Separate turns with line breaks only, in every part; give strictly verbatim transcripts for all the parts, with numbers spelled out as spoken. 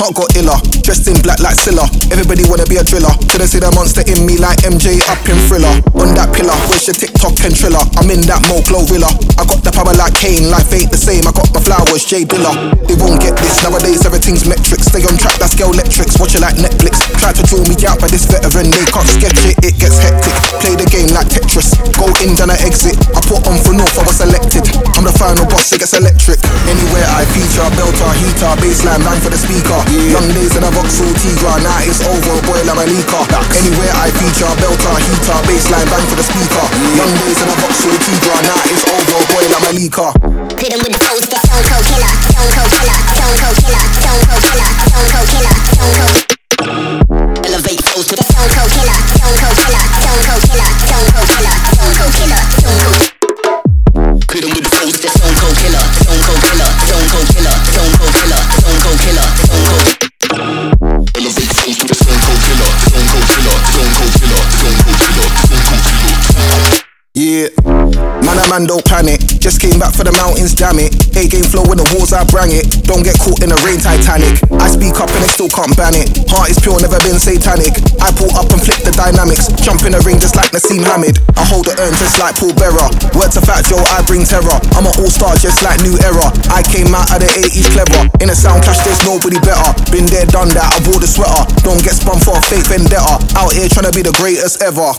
heart got iller. Dressed in black like Silla. Everybody wanna be a driller. Couldn't see the monster in me like M J up in Thriller. On that pillar, where's your TikTok and Triller? I'm in that Mo Glorilla. I got the power like Kane, life ain't the same. I got my flowers, J Dilla. They won't get this, nowadays everything's metrics. Stay on track, that's girl electrics. Watch it like Netflix. Try to draw me out, but this veteran, they can't sketch it, it gets hectic. Play the game like Tetris. Go in, then I exit. I put on for North, I was selected. I'm the final boss, it gets electric. Anywhere I feature, belter, heater, baseline, line for the speaker. Yeah. Young days in a Vauxhall Tigra, now it's over, boy, I'm a leaker. Anywhere I feature, belter, heater, baseline, bang for the speaker. Yeah. Young days in a Vauxhall Tigra, now it's over, boy, I'm a leaker.
Hit him with the phones, the Stone Cold Killer, Stone Cold Killer, Stone Cold Killer, Stone Cold Killer, Stone Cold Killer, Stone Cold. Elevate flows to the Stone Cold Killer, Stone Cold Killer, Stone Cold Killer, Stone Cold Killer, Stone Cold Killer, Stone Cold. Hit him with the phones, the Stone Cold Killer, Stone Cold Killer, Stone Cold Killer, Stone Cold Killer, Stone Cold Killer, Stone Cold. Elevate flows to the Stone Cold Killer, Stone Cold Killer, Stone Cold Killer, Stone Cold Killer, Stone Cold Killer.
Yeah, man, a man don't panic. Just came back for the mountains, damn it. A-game flow when the walls, I brang it. Don't get caught in the rain, Titanic. I speak up and they still can't ban it. Heart is pure, never been satanic. I pull up and flip the dynamics. Jump in the ring just like Nassim Hamid. I hold the urn just like Paul Bearer. Word to Fat Joe, I bring terror. I'm an all-star just like New Era. I came out of the eighties clever. In a sound clash, there's nobody better. Been there, done that, I wore the sweater. Don't get spun for a fake vendetta. Out here trying to be the greatest ever.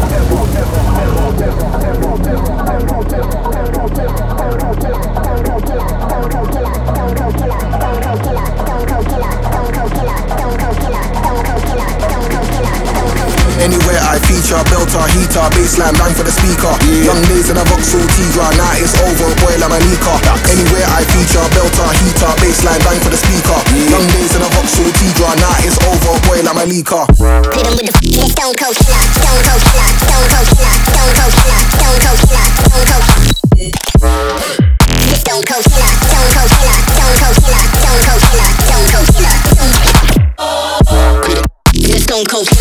Anywhere I feature, belter, heater, baseline, bang for the speaker. Yeah. Young days in a Vauxhall Tigra, now it's over, boy, I'm a leaker. Anywhere I feature, belter, heater, baseline, bang for the speaker. Yeah. Young days in a Vauxhall Tigra, now it's over, boy, I'm a leaker.
Hit him with the f***ing Stone Cold Killer, Stone Cold Killer, Stone Cold Killer, Stone Cold Killer, Stone Cold Killer, Stone Cold. Stone Cold Killer, Stone Cold Killer, Stone Cold Killer, Stone Cold Killer, Stone Cold Killer, Stone Cold. Stone Cold Killer.